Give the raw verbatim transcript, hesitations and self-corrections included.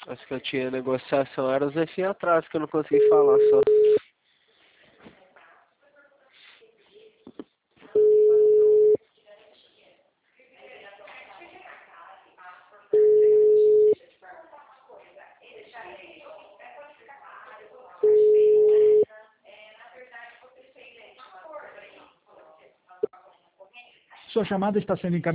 As que eu tinha negociação eram os F atrás que eu não consegui falar só. Sua chamada está sendo encaminhada.